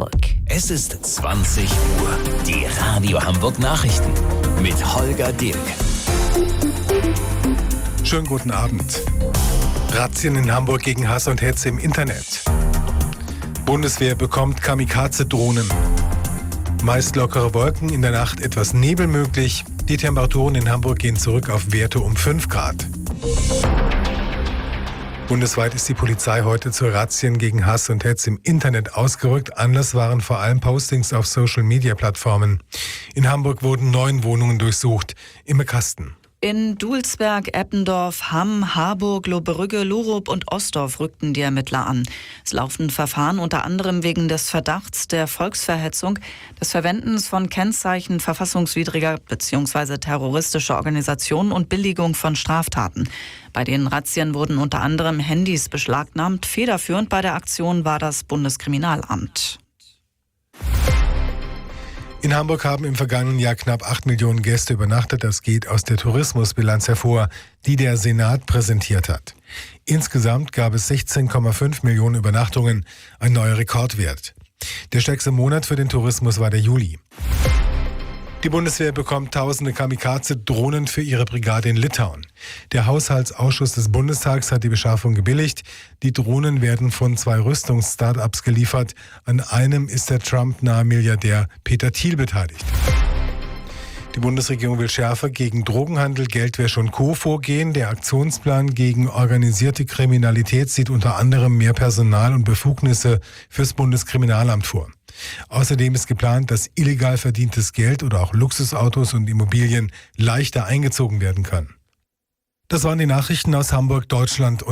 Hamburg. Es ist 20 Uhr. Die Radio Hamburg Nachrichten mit Holger Dirk. Schönen guten Abend. Razzien in Hamburg gegen Hass und Hetze im Internet. Bundeswehr bekommt Kamikaze-Drohnen. Meist lockere Wolken, in der Nacht etwas Nebel möglich. Die Temperaturen in Hamburg gehen zurück auf Werte um 5 Grad. Bundesweit ist die Polizei heute zu Razzien gegen Hass und Hetze im Internet ausgerückt. Anlass waren vor allem Postings auf Social-Media-Plattformen. In Hamburg wurden 9 Wohnungen durchsucht. Imme Kasten. In Dulsberg, Eppendorf, Hamm, Harburg, Lohbrügge, Lurup und Osdorf rückten die Ermittler an. Es laufen Verfahren unter anderem wegen des Verdachts der Volksverhetzung, des Verwendens von Kennzeichen verfassungswidriger bzw. terroristischer Organisationen und Billigung von Straftaten. Bei den Razzien wurden unter anderem Handys beschlagnahmt. Federführend bei der Aktion war das Bundeskriminalamt. In Hamburg haben im vergangenen Jahr knapp 8 Millionen Gäste übernachtet. Das geht aus der Tourismusbilanz hervor, die der Senat präsentiert hat. Insgesamt gab es 16,5 Millionen Übernachtungen, ein neuer Rekordwert. Der stärkste Monat für den Tourismus war der Juli. Die Bundeswehr bekommt tausende Kamikaze-Drohnen für ihre Brigade in Litauen. Der Haushaltsausschuss des Bundestags hat die Beschaffung gebilligt. Die Drohnen werden von 2 Rüstungs-Startups geliefert. An einem ist der Trump-nahe Milliardär Peter Thiel beteiligt. Die Bundesregierung will schärfer gegen Drogenhandel, Geldwäsche und Co. vorgehen. Der Aktionsplan gegen organisierte Kriminalität sieht unter anderem mehr Personal und Befugnisse fürs Bundeskriminalamt vor. Außerdem ist geplant, dass illegal verdientes Geld oder auch Luxusautos und Immobilien leichter eingezogen werden können. Das waren die Nachrichten aus Hamburg, Deutschland und